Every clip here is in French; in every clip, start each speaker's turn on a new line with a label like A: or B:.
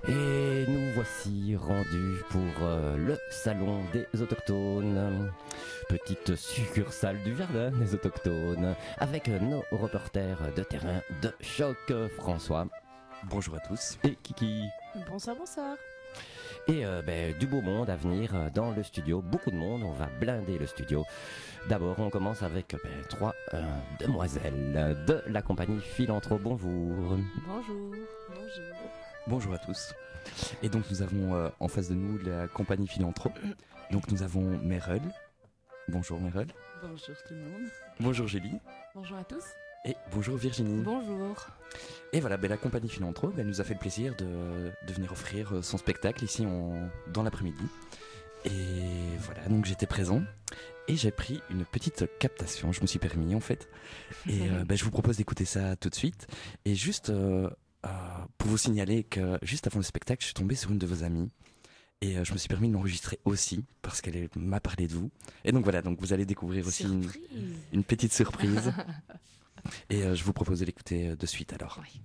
A: Et nous voici rendus pour le salon des autochtones, petite succursale du jardin des autochtones, avec nos reporters de terrain de choc, François.
B: Bonjour à tous.
A: Et Kiki.
C: Bonsoir, bonsoir.
A: Et du beau monde à venir dans le studio, beaucoup de monde, on va blinder le studio. D'abord, on commence avec trois demoiselles de la compagnie Philanthrope. Bonjour.
C: Bonjour. Bonjour.
B: Bonjour à tous. Et donc nous avons en face de nous la compagnie Philanthrope. Donc nous avons Meryl. Bonjour Meryl.
C: Bonjour tout le monde.
B: Bonjour Julie.
C: Bonjour à tous.
B: Et bonjour Virginie.
C: Bonjour.
B: Et voilà, la compagnie Philanthrope nous a fait le plaisir de venir offrir son spectacle ici dans l'après-midi. Et voilà, donc j'étais présent et j'ai pris une petite captation, je me suis permis en fait. Et je vous propose d'écouter ça tout de suite. Et juste pour vous signaler que juste avant le spectacle, je suis tombé sur une de vos amies. Et je me suis permis de l'enregistrer aussi parce qu'elle m'a parlé de vous. Et donc voilà, donc vous allez découvrir aussi une petite surprise. Et je vous propose de l'écouter de suite alors.
C: Oui.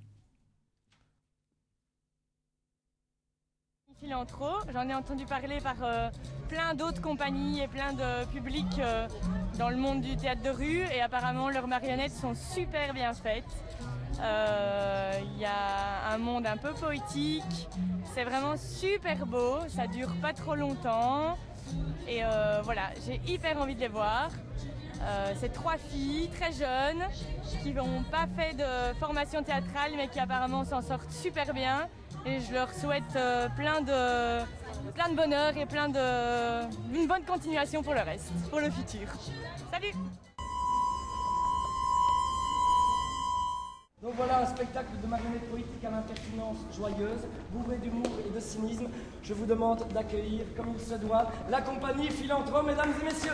D: Philanthrope, j'en ai entendu parler par plein d'autres compagnies et plein de publics dans le monde du théâtre de rue et apparemment leurs marionnettes sont super bien faites. Il y a un monde un peu poétique, c'est vraiment super beau, ça dure pas trop longtemps et voilà, j'ai hyper envie de les voir. C'est trois filles très jeunes qui n'ont pas fait de formation théâtrale mais qui apparemment s'en sortent super bien et je leur souhaite plein de bonheur et d'une bonne continuation pour le reste, pour le futur. Salut!
E: Donc voilà un spectacle de marionnettes poétiques à l'impertinence joyeuse, bourré d'humour et de cynisme. Je vous demande d'accueillir, comme il se doit, la compagnie Philanthrope, mesdames et messieurs.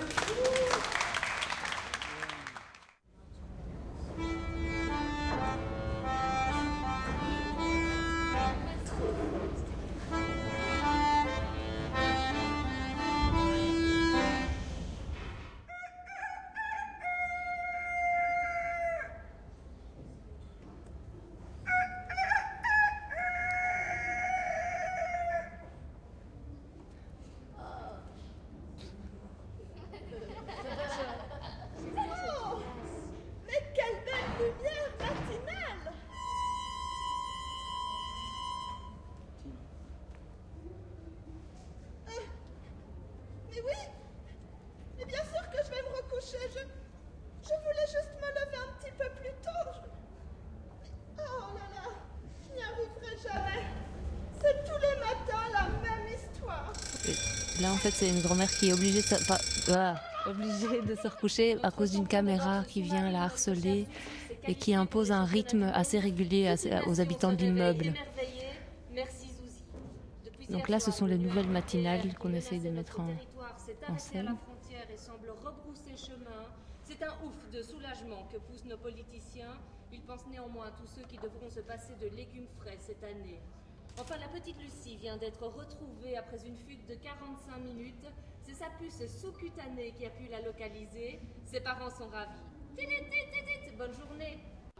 F: Je voulais juste me lever un petit peu plus tôt. Oh là là, je n'y arriverai jamais. C'est tous les matins la même histoire.
C: Et là, en fait, c'est une grand-mère qui est obligée de se recoucher à cause d'une caméra qui vient la harceler et qui impose un rythme assez régulier aux habitants de l'immeuble. Donc là, ce sont les nouvelles matinales qu'on essaye de mettre en scène.
G: C'est un ouf de soulagement que poussent nos politiciens. Ils pensent néanmoins à tous ceux qui devront se passer de légumes frais cette année. Enfin, la petite Lucie vient d'être retrouvée après une fuite de 45 minutes. C'est sa puce sous-cutanée qui a pu la localiser. Ses parents sont ravis. Bonne journée.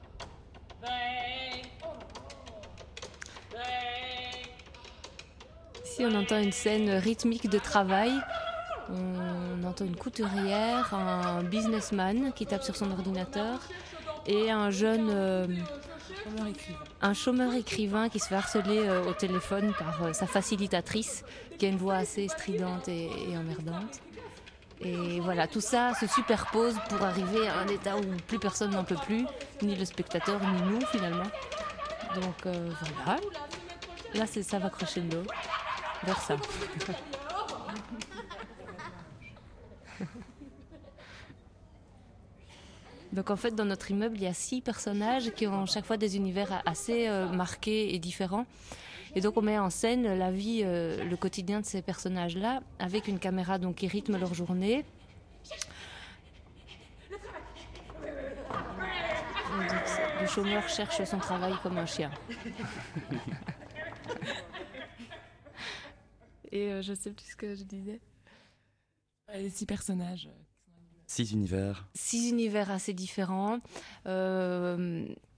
C: Ici, on entend une scène rythmique de travail. On entend une couturière, un businessman qui tape sur son ordinateur et un jeune un chômeur écrivain qui se fait harceler au téléphone par sa facilitatrice qui a une voix assez stridente et emmerdante. Et voilà, tout ça se superpose pour arriver à un état où plus personne n'en peut plus, ni le spectateur, ni nous finalement. Donc voilà, là ça va crescendo vers ça. Donc en fait, dans notre immeuble, il y a 6 personnages qui ont chaque fois des univers assez marqués et différents. Et donc on met en scène la vie, le quotidien de ces personnages-là, avec une caméra donc, qui rythme leur journée. Le chômeur cherche son travail comme un chien. Et je sais plus ce que je disais.
H: Les 6 personnages.
B: 6 univers.
C: 6 univers assez différents.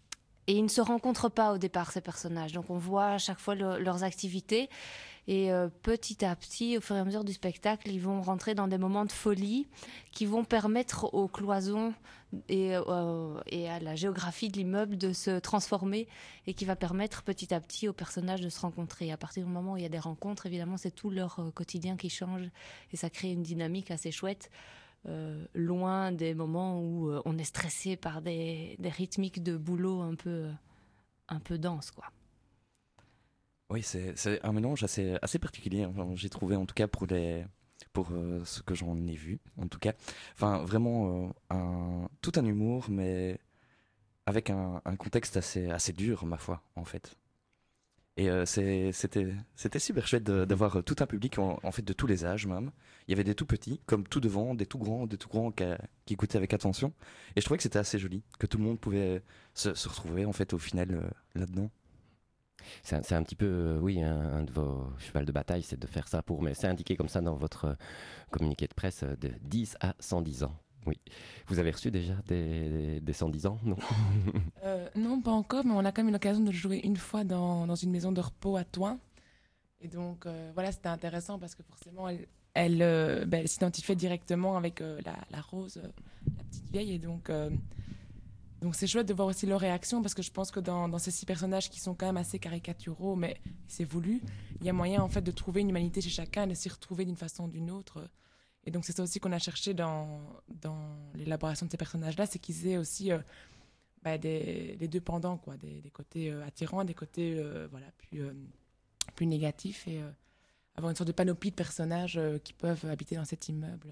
C: Et ils ne se rencontrent pas au départ, ces personnages. Donc on voit à chaque fois leurs activités. Et petit à petit, au fur et à mesure du spectacle, ils vont rentrer dans des moments de folie qui vont permettre aux cloisons et à la géographie de l'immeuble de se transformer et qui va permettre petit à petit aux personnages de se rencontrer. À partir du moment où il y a des rencontres, évidemment, c'est tout leur quotidien qui change et ça crée une dynamique assez chouette. Loin des moments où on est stressé par des rythmiques de boulot un peu denses, quoi.
B: Oui, c'est un mélange assez particulier, enfin, j'ai trouvé, en tout cas pour ce que j'en ai vu, en tout cas. Enfin, vraiment tout un humour, mais avec un contexte assez dur, ma foi, en fait. Et c'était super chouette d'avoir tout un public, en fait, de tous les âges même. Il y avait des tout petits, comme tout devant, des tout grands qui écoutaient avec attention. Et je trouvais que c'était assez joli, que tout le monde pouvait se retrouver, en fait, au final, là-dedans.
A: C'est un petit peu, oui, un de vos chevals de bataille, c'est de faire ça mais c'est indiqué comme ça dans votre communiqué de presse, de 10 à 110 ans. Oui. Vous avez reçu déjà des 110 ans, non?
H: Non, pas encore, mais on a quand même eu l'occasion de jouer une fois dans une maison de repos à Thoin. Et donc, voilà, c'était intéressant parce que forcément, elle s'identifiait directement avec la Rose, la petite vieille. Et donc c'est chouette de voir aussi leur réaction parce que je pense que dans ces 6 personnages qui sont quand même assez caricaturaux, mais c'est voulu, il y a moyen en fait de trouver une humanité chez chacun et de s'y retrouver d'une façon ou d'une autre. Et donc c'est ça aussi qu'on a cherché dans l'élaboration de ces personnages-là, c'est qu'ils aient aussi les deux pendants, quoi, des côtés attirants, des côtés plus négatifs et avoir une sorte de panoplie de personnages qui peuvent habiter dans cet immeuble.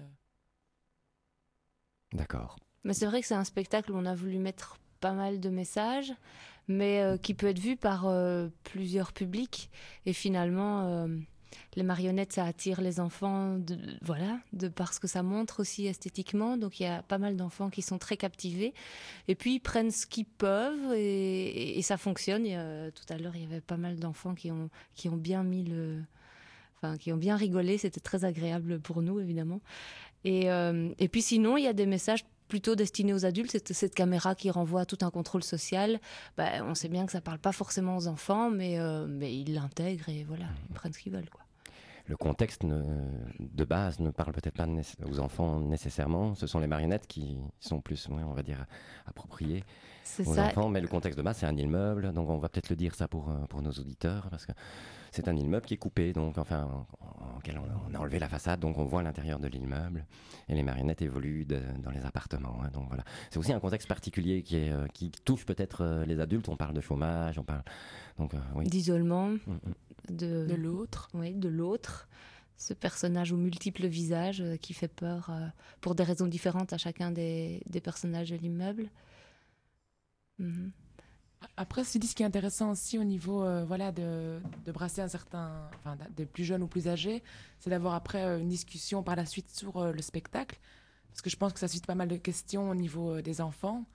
A: D'accord.
C: Mais c'est vrai que c'est un spectacle où on a voulu mettre pas mal de messages, mais qui peut être vu par plusieurs publics. Et finalement, les marionnettes, ça attire les enfants, de par ce que ça montre aussi esthétiquement. Donc il y a pas mal d'enfants qui sont très captivés. Et puis ils prennent ce qu'ils peuvent et ça fonctionne. Tout à l'heure, il y avait pas mal d'enfants qui ont bien qui ont bien rigolé. C'était très agréable pour nous, évidemment. Et puis sinon, il y a des messages plutôt destinés aux adultes. Cette caméra qui renvoie à tout un contrôle social. On sait bien que ça ne parle pas forcément aux enfants, mais ils l'intègrent et voilà, ils prennent ce qu'ils veulent, quoi.
A: Le contexte de base ne parle peut-être pas aux enfants nécessairement. Ce sont les marionnettes qui sont plus, on va dire, appropriées aux enfants. Mais le contexte de base, c'est un immeuble. Donc on va peut-être le dire ça pour nos auditeurs, parce que c'est un immeuble qui est coupé, donc auquel on a enlevé la façade, donc on voit l'intérieur de l'immeuble. Et les marionnettes évoluent dans les appartements. Donc voilà. C'est aussi un contexte particulier qui touche peut-être les adultes. On parle de chômage, on parle oui.
C: D'isolement.
H: De l'autre.
C: Oui, de l'autre. Ce personnage aux multiples visages qui fait peur pour des raisons différentes à chacun des personnages de l'immeuble. Mm-hmm.
H: Après, ce qui est intéressant aussi au niveau de brasser un certain, des plus jeunes ou plus âgés, c'est d'avoir après une discussion par la suite sur le spectacle. Parce que je pense que ça suscite pas mal de questions au niveau des enfants.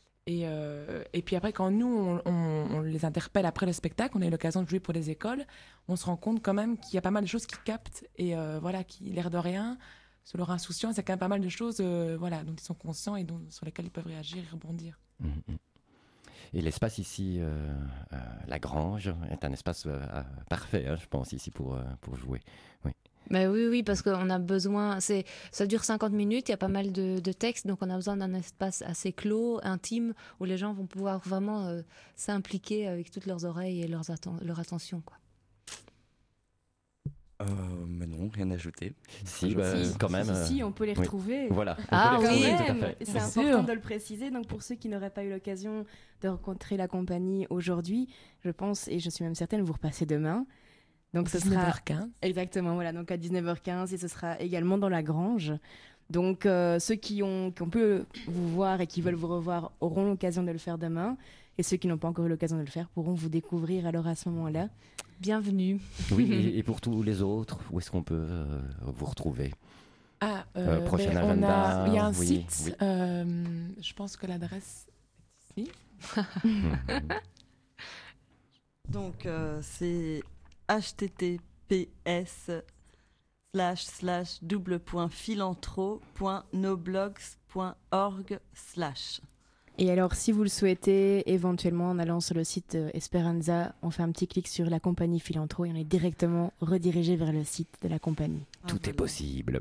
H: Et puis après, quand nous, on les interpelle après le spectacle, on a eu l'occasion de jouer pour les écoles, on se rend compte quand même qu'il y a pas mal de choses qui captent et qui, l'air de rien, sur leur insouciance, il y a quand même pas mal de choses dont ils sont conscients et sur lesquelles ils peuvent réagir et rebondir.
A: Mm-hmm. Et l'espace ici, la Grange, est un espace parfait, je pense, ici pour jouer. Oui.
C: Mais oui, parce qu'on a besoin, ça dure 50 minutes, il y a pas mal de textes, donc on a besoin d'un espace assez clos, intime, où les gens vont pouvoir vraiment s'impliquer avec toutes leurs oreilles et leur attention, quoi.
B: Mais non, rien à ajouter.
A: Si, quand même.
I: Si, on peut les retrouver.
A: Oui. Voilà.
C: Oui,
A: tout à fait.
I: C'est important de le préciser. Donc pour ceux qui n'auraient pas eu l'occasion de rencontrer la compagnie aujourd'hui, je pense, et je suis même certaine, vous repassez demain. Donc ce sera
H: 19h15.
I: Exactement, voilà, donc à 19h15 et ce sera également dans la Grange. Donc ceux qui ont pu vous voir et qui veulent vous revoir auront l'occasion de le faire demain. Et ceux qui n'ont pas encore eu l'occasion de le faire pourront vous découvrir alors à ce moment-là.
C: Bienvenue.
A: Oui, et pour tous les autres, où est-ce qu'on peut vous retrouver? Prochain agenda.
H: Il y a un site, je pense que l'adresse est ici.
J: Donc c'est https://philanthro.noblogs.org/
I: Et alors, si vous le souhaitez, éventuellement, en allant sur le site Esperanza, on fait un petit clic sur la compagnie Philantro et on est directement redirigé vers le site de la compagnie.
A: Tout est possible.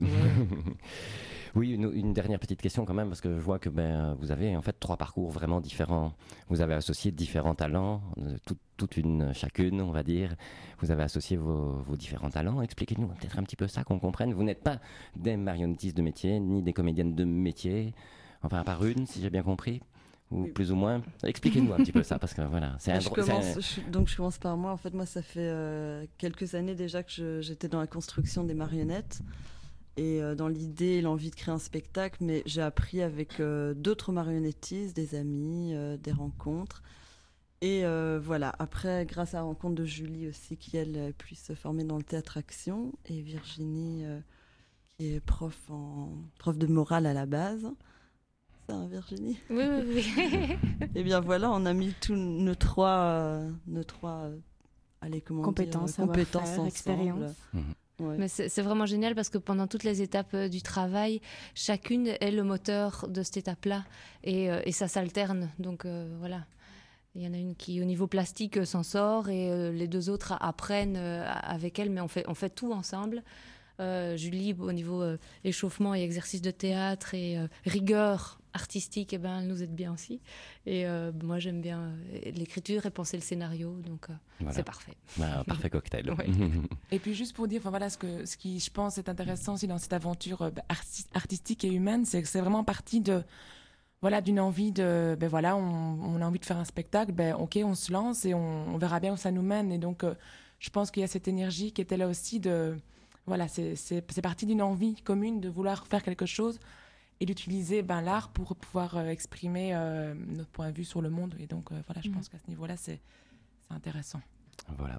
A: Oui, une dernière petite question quand même, parce que je vois que vous avez en fait 3 parcours vraiment différents. Vous avez associé différents talents, chacune, on va dire. Vous avez associé vos différents talents. Expliquez-nous peut-être un petit peu ça, qu'on comprenne. Vous n'êtes pas des marionnettistes de métier, ni des comédiennes de métier, enfin à part une, si j'ai bien compris. Ou plus ou moins. Expliquez-nous un petit peu ça, parce que voilà, c'est
J: Donc je commence par moi. En fait, moi, ça fait quelques années déjà que j'étais dans la construction des marionnettes et dans l'idée et l'envie de créer un spectacle, mais j'ai appris avec d'autres marionnettistes, des amis, des rencontres. Et voilà, après, grâce à la rencontre de Julie aussi, qui elle puisse se former dans le théâtre-action, et Virginie, qui est prof de morale à la base. Ça, hein, Virginie?
C: Oui.
J: Et bien voilà, on a mis tous nos trois
I: compétences
J: ensemble.
I: Expérience.
J: Ouais.
C: Mais c'est vraiment génial parce que pendant toutes les étapes du travail, chacune est le moteur de cette étape-là et ça s'alterne. Donc voilà, il y en a une qui au niveau plastique s'en sort et les 2 autres apprennent avec elle, mais on fait tout ensemble. Julie, au niveau échauffement et exercice de théâtre et rigueur artistique, elle nous aide bien aussi. Et moi, j'aime bien l'écriture et penser le scénario, donc c'est parfait.
A: Parfait cocktail.
C: Ouais.
H: Et puis juste pour dire, voilà, ce qui, je pense, est intéressant aussi dans cette aventure artistique et humaine, c'est que c'est vraiment parti d'une envie de, on a envie de faire un spectacle, ok, on se lance et on verra bien où ça nous mène. Et donc, je pense qu'il y a cette énergie qui était là aussi voilà, c'est parti d'une envie commune de vouloir faire quelque chose et d'utiliser l'art pour pouvoir exprimer notre point de vue sur le monde. Et donc, voilà, je pense qu'à ce niveau-là, c'est intéressant.
A: Voilà.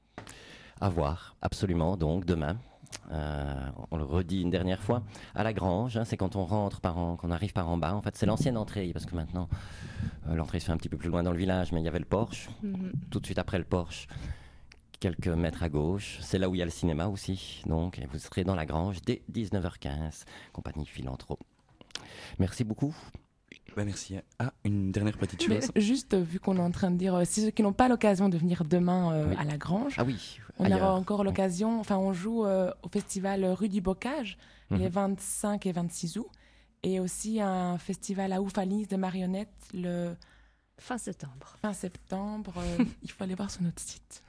A: À voir, absolument. Donc, demain, on le redit une dernière fois, à la Grange, c'est quand on rentre qu'on arrive par en bas. En fait, c'est l'ancienne entrée, parce que maintenant, l'entrée se fait un petit peu plus loin dans le village, mais il y avait le Porche. Tout de suite après le Porche, quelques mètres à gauche, c'est là où il y a le cinéma aussi. Donc, vous serez dans la Grange dès 19h15, compagnie Philantro. Merci beaucoup.
B: Merci. Une dernière petite chose.
H: Mais juste, vu qu'on est en train de dire, si ceux qui n'ont pas l'occasion de venir demain à la Grange, on aura encore l'occasion, on joue au festival Rue du Bocage, les 25 et 26 août, et aussi un festival à Oufalise de marionnettes le...
C: Fin septembre.
H: Il faut aller voir sur notre site.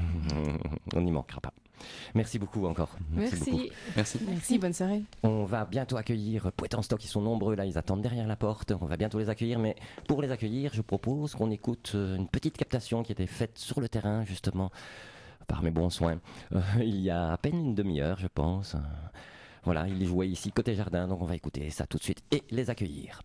A: On n'y manquera pas. Merci beaucoup encore.
C: Merci.
I: Merci, bonne soirée.
A: On va bientôt accueillir Poetanstock, ils sont nombreux là, ils attendent derrière la porte. On va bientôt les accueillir, mais pour les accueillir, je propose qu'on écoute une petite captation qui était faite sur le terrain, justement, par mes bons soins. Il y a à peine une demi-heure, je pense. Voilà, ils jouaient ici côté jardin, donc on va écouter ça tout de suite et les accueillir.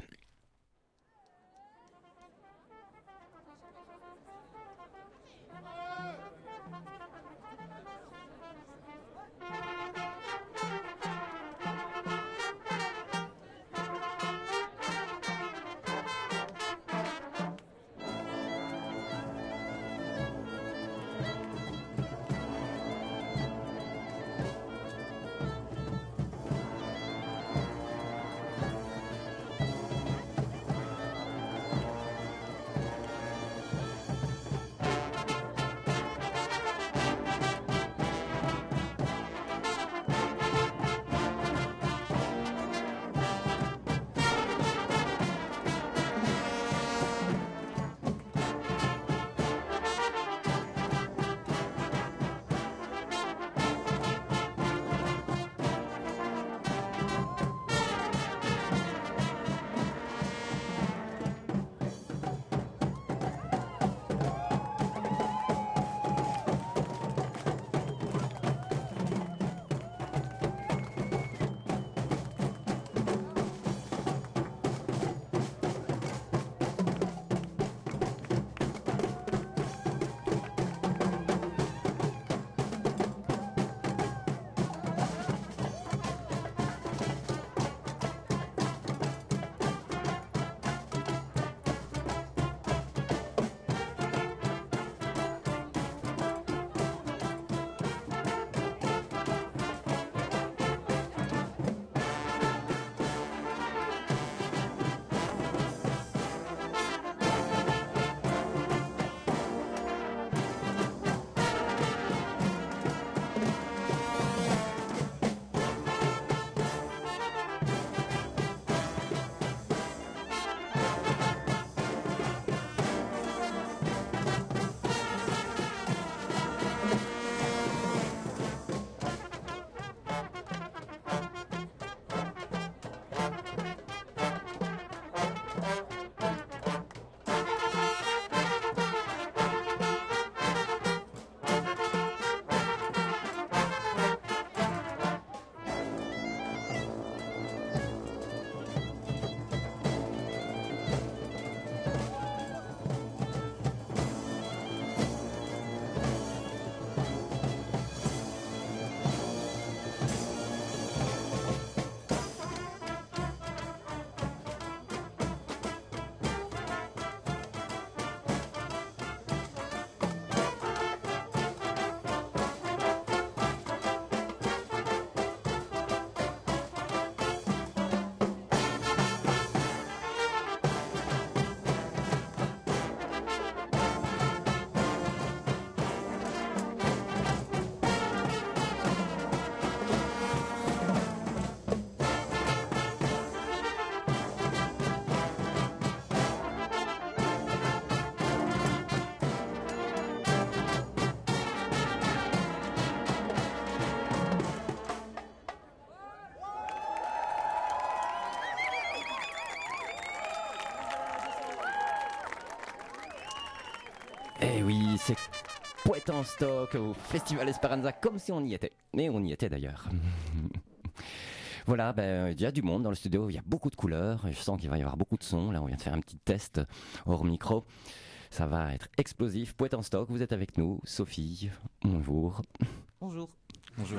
A: oui, c'est Poète en stock au Festival Esperanza, comme si on y était. Mais on y était d'ailleurs. Voilà, il y a du monde dans le studio, il y a beaucoup de couleurs, et je sens qu'il va y avoir beaucoup de sons. Là, on vient de faire un petit test hors micro. Ça va être explosif. Poète en stock, vous êtes avec nous. Sophie, bonjour.
K: Bonjour.
B: Bonjour.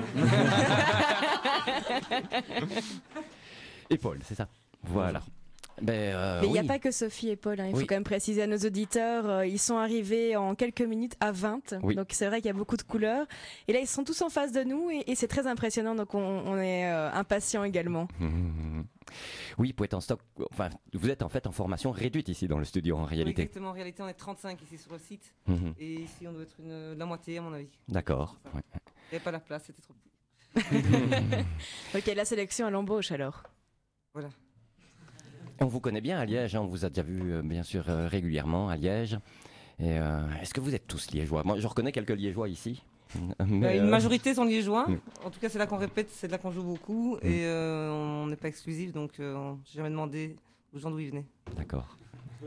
A: Et Paul, c'est ça. Voilà.
I: Mais il n'y a pas que Sophie et Paul, hein. Il faut quand même préciser à nos auditeurs, ils sont arrivés en quelques minutes à 20, donc c'est vrai qu'il y a beaucoup de couleurs. Et là, ils sont tous en face de nous et c'est très impressionnant, donc on est impatients également.
A: Oui, Poète en stock, enfin, vous êtes en fait en formation réduite ici dans le studio en réalité.
K: Oui, exactement, en réalité on est 35 ici sur le site, et ici on doit être la moitié à mon avis.
A: D'accord.
K: Il n'y avait pas la place, c'était trop petit.
I: Ok, la sélection à l'embauche alors.
K: Voilà.
A: On vous connaît bien à Liège, hein, on vous a déjà vu bien sûr régulièrement à Liège. Et, est-ce que vous êtes tous liégeois? Moi je reconnais quelques liégeois ici. Mais,
K: une majorité sont liégeois, en tout cas c'est là qu'on répète, c'est là qu'on joue beaucoup, et on n'est pas exclusif, donc j'ai jamais demandé aux gens d'où ils venaient.
A: D'accord.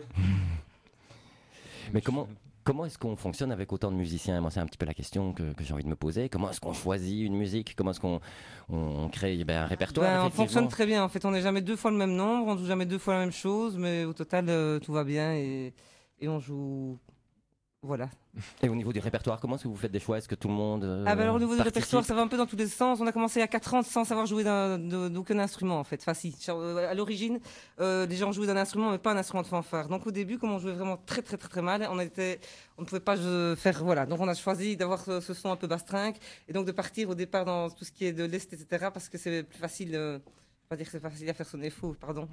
A: Mais comment est-ce qu'on fonctionne avec autant de musiciens? Moi, c'est un petit peu la question que j'ai envie de me poser. Comment est-ce qu'on choisit une musique? Comment est-ce qu'on crée un répertoire?
K: On fonctionne très bien. En fait, on n'est jamais deux fois le même nombre, on joue jamais deux fois la même chose, mais au total, tout va bien et on joue. Voilà.
A: Et au niveau du répertoire, comment est-ce que vous faites des choix? Est-ce que tout le monde
K: alors au niveau du répertoire, ça va un peu dans tous les sens. On a commencé à 4 ans sans savoir jouer d'aucun instrument en fait. Enfin si, à l'origine, les gens jouaient d'un instrument mais pas un instrument de fanfare. Donc au début, comme on jouait vraiment très très très très mal, on ne pouvait pas faire voilà. Donc on a choisi d'avoir ce son un peu bastringue et donc de partir au départ dans tout ce qui est de l'est, etc. parce que c'est plus facile. On va dire que c'est facile à faire sonner faux, pardon.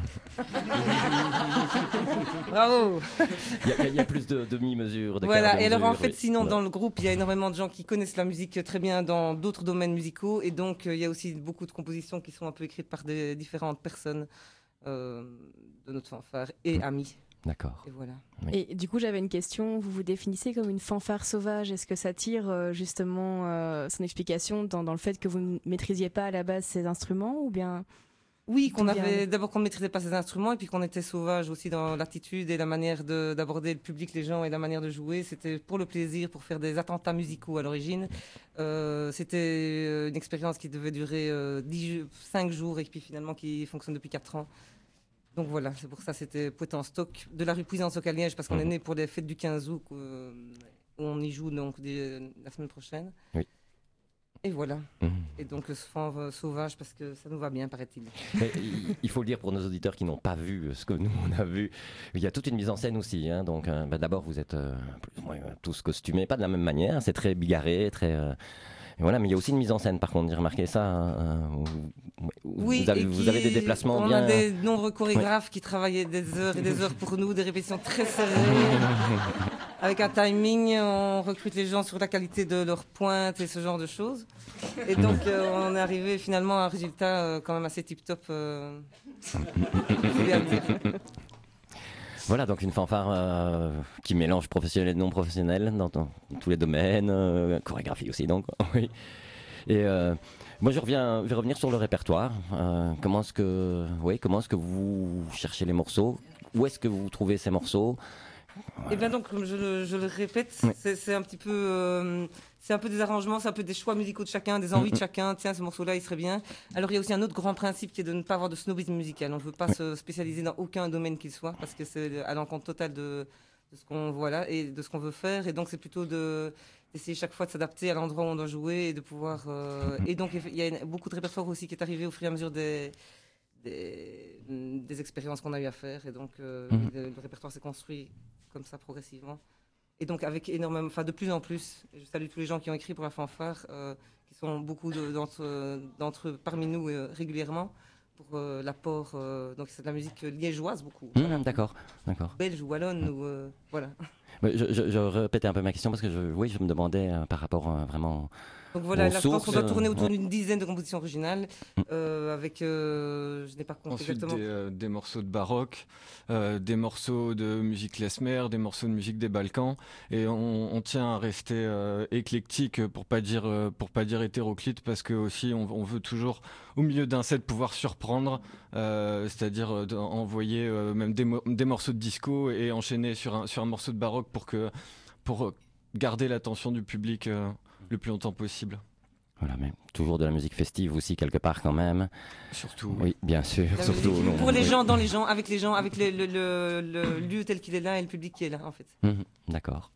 K: Bravo.
A: Il y a plus de demi-mesures.
K: Voilà, et alors en fait, sinon, dans le groupe, il y a énormément de gens qui connaissent la musique très bien dans d'autres domaines musicaux, et donc il y a aussi beaucoup de compositions qui sont un peu écrites par des différentes personnes de notre fanfare et amis.
A: D'accord.
K: Et voilà.
I: Oui. Et du coup, j'avais une question. Vous vous définissez comme une fanfare sauvage. Est-ce que ça tire justement son explication dans le fait que vous ne maîtrisiez pas à la base ces instruments ou bien?
K: Oui, qu'on ne maîtrisait pas ces instruments et puis qu'on était sauvage aussi dans l'attitude et la manière d'aborder le public, les gens et la manière de jouer. C'était pour le plaisir, pour faire des attentats musicaux à l'origine. C'était une expérience qui devait durer 5 jours et puis finalement qui fonctionne depuis 4 ans. Donc voilà, c'est pour ça c'était Poète en stock de la rue Puisansoc à Liège parce qu'on est né pour les fêtes du 15 août où on y joue donc la semaine prochaine. Oui. Et voilà. Et donc le fan sauvage parce que ça nous va bien, paraît-il.
A: Il faut le dire pour nos auditeurs qui n'ont pas vu ce que nous on a vu. Il y a toute une mise en scène aussi. Hein, donc d'abord vous êtes tous costumés, pas de la même manière. C'est très bigarré, très. Voilà, mais il y a aussi une mise en scène, par contre, j'ai remarqué ça.
K: Oui,
A: vous avez des déplacements
K: on
A: bien.
K: On a des nombreux chorégraphes qui travaillaient des heures et des heures pour nous, des répétitions très serrées, avec un timing. On recrute les gens sur la qualité de leur pointe et ce genre de choses. Et donc, on est arrivé finalement à un résultat quand même assez tip-top.
A: Voilà, donc une fanfare qui mélange professionnel et non professionnel dans tous les domaines, chorégraphie aussi, donc. Oui. Et moi, je vais revenir sur le répertoire. Comment est-ce que vous cherchez les morceaux? Où est-ce que vous trouvez ces morceaux?
K: Et bien donc, comme je le répète, oui. c'est un petit peu, c'est un peu des arrangements, c'est un peu des choix musicaux de chacun, des envies de chacun. Tiens, ce morceau-là, il serait bien. Alors, il y a aussi un autre grand principe qui est de ne pas avoir de snobisme musical. On ne veut pas se spécialiser dans aucun domaine qu'il soit, parce que c'est à l'encontre totale de ce qu'on voilà et de ce qu'on veut faire. Et donc, c'est plutôt d'essayer chaque fois de s'adapter à l'endroit où on doit jouer et de pouvoir. Et donc, il y a beaucoup de répertoire aussi qui est arrivé au fur et à mesure des expériences qu'on a eu à faire. Et donc, le répertoire s'est construit comme ça progressivement et donc avec énormément, enfin de plus en plus. Et je salue tous les gens qui ont écrit pour la fanfare, qui sont beaucoup d'entre eux parmi nous régulièrement pour l'apport. Donc c'est de la musique liégeoise beaucoup.
A: Voilà. D'accord.
K: Belge ou wallonne ou voilà.
A: Je répétais un peu ma question parce que je me demandais par rapport vraiment.
K: Donc voilà, là je pense qu'on doit tourner autour d'une dizaine de compositions originales avec, je n'ai pas compté exactement.
L: Ensuite des morceaux de baroque, des morceaux de musique klezmer, des morceaux de musique des Balkans, et on tient à rester éclectique pour pas dire hétéroclite, parce que aussi on veut toujours au milieu d'un set pouvoir surprendre, c'est-à-dire envoyer même des morceaux de disco et enchaîner sur un morceau de baroque pour garder l'attention du public le plus longtemps possible.
A: Voilà, mais toujours de la musique festive aussi quelque part quand même.
L: Surtout.
A: Oui, bien sûr. Surtout
K: pour les gens, dans les gens, avec les gens, avec le lieu tel qu'il est là et le public qui est là, en fait.
A: D'accord.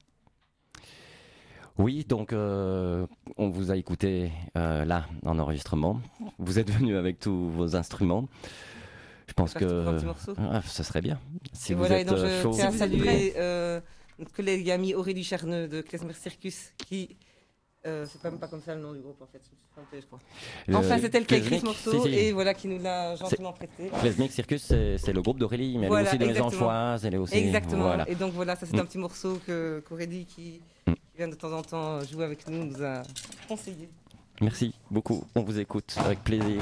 A: Oui, donc on vous a écouté là en enregistrement. Vous êtes venu avec tous vos instruments. Je pense que ce serait bien. Si
K: et
A: vous
K: voilà,
A: êtes
K: et donc je
A: chaud.
K: tiens à saluer notre collègue ami Aurélie Charneux de Klezmer Circus qui c'est même pas comme ça le nom du groupe en fait, je crois. Enfin, c'est elle qui a écrit ce morceau et voilà qui nous l'a gentiment prêté.
A: Klezmer Circus, c'est le groupe d'Aurélie, mais
K: voilà,
A: elle est aussi de Mésanchoise, elle est aussi.
K: Exactement.
A: Voilà.
K: Et donc voilà, ça c'est un petit morceau qu'Aurélie qui vient de temps en temps jouer avec nous a conseillé.
A: Merci beaucoup. On vous écoute avec plaisir.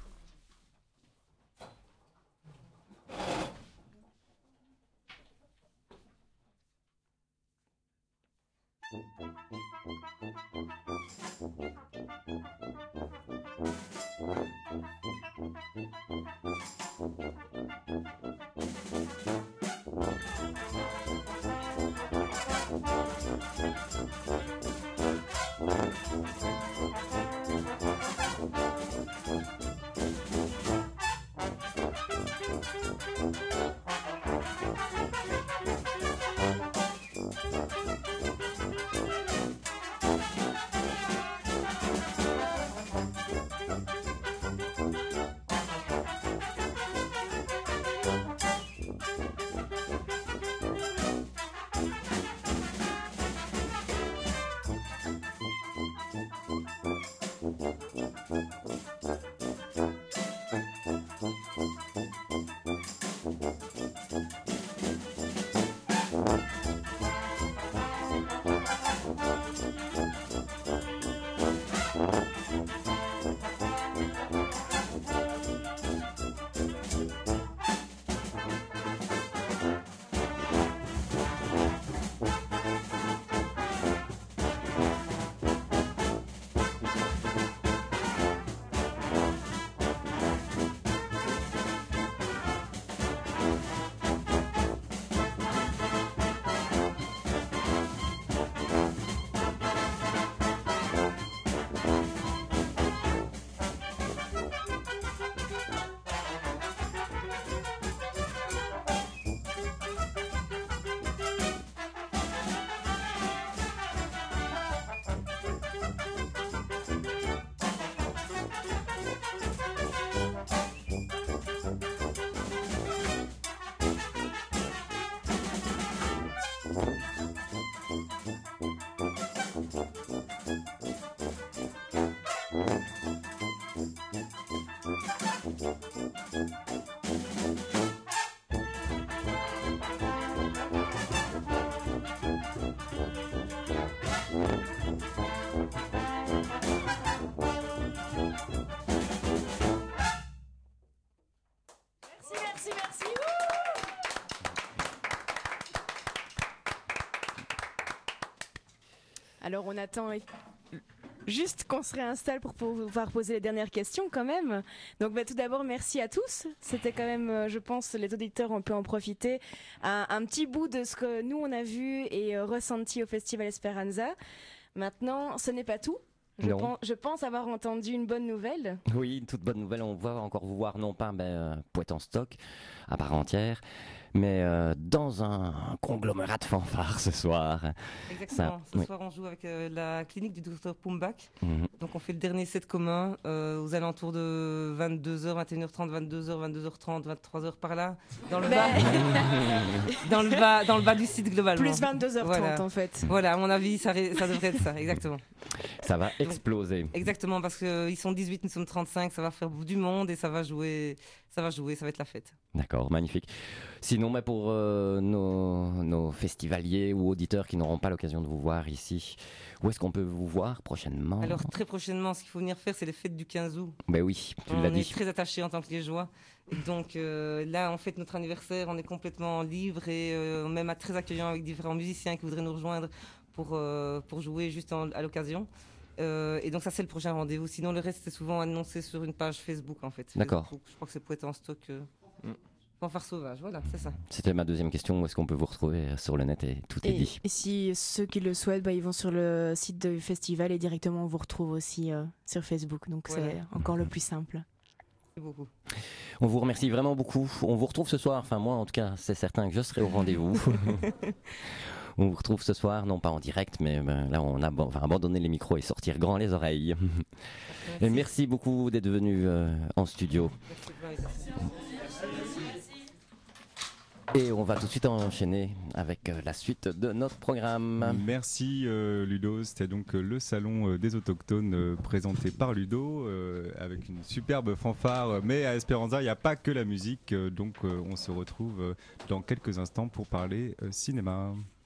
I: Alors on attend juste qu'on se réinstalle pour pouvoir poser les dernières questions quand même. Donc tout d'abord merci à tous. C'était quand même, je pense, les auditeurs ont pu en profiter. Un petit bout de ce que nous on a vu et ressenti au Festival Esperanza. Maintenant, ce n'est pas tout. Je pense avoir entendu une bonne nouvelle.
A: Oui, une toute bonne nouvelle. On va encore vous voir, non pas Poète en stock à part entière, mais dans un conglomérat de fanfares ce soir.
K: Exactement. Ce soir, on joue avec la clinique du Dr Pumbach. Donc, on fait le dernier set commun aux alentours de 22h, 21h30, 22h, 22h30, 23h par là. Dans le bas. dans le bas du site globalement.
I: Plus 22h30
K: voilà.
I: En fait.
K: Voilà, à mon avis, ça devrait être ça, exactement.
A: Ça va exploser.
K: Donc, exactement, parce qu'ils sont 18, nous sommes 35, ça va faire du monde et ça va jouer, ça va être la fête.
A: D'accord, magnifique. Sinon, pour nos festivaliers ou auditeurs qui n'auront pas l'occasion de vous voir ici, où est-ce qu'on peut vous voir prochainement?
K: Alors, très prochainement, ce qu'il faut venir faire, c'est les fêtes du 15 août.
A: Ben oui, tu l'as dit.
K: On est très attachés en tant que Liégeois. Et donc là, on fête notre anniversaire, on est complètement libre et même très accueillant avec différents musiciens qui voudraient nous rejoindre pour jouer juste à l'occasion. Et donc ça, c'est le prochain rendez-vous. Sinon, le reste, c'est souvent annoncé sur une page Facebook, en fait.
A: D'accord.
K: Facebook, je crois que c'est Poète en stock. Fanfare sauvage, voilà, c'est ça.
A: C'était ma deuxième question, où est-ce qu'on peut vous retrouver sur le net et tout est dit.
I: Et si ceux qui le souhaitent, ils vont sur le site du festival et directement on vous retrouve aussi sur Facebook, donc
K: Voilà.
I: c'est encore le plus simple.
K: Merci beaucoup.
A: On vous remercie vraiment beaucoup. On vous retrouve ce soir, enfin moi en tout cas c'est certain que je serai au rendez-vous. On vous retrouve ce soir, non pas en direct, mais là on va abandonner les micros et sortir grand les oreilles. Et merci beaucoup d'être venu en studio. Et on va tout de suite enchaîner avec la suite de notre programme.
M: Merci Ludo, c'était donc le salon des autochtones présenté par Ludo avec une superbe fanfare. Mais à Esperanza, il n'y a pas que la musique, donc on se retrouve dans quelques instants pour parler cinéma.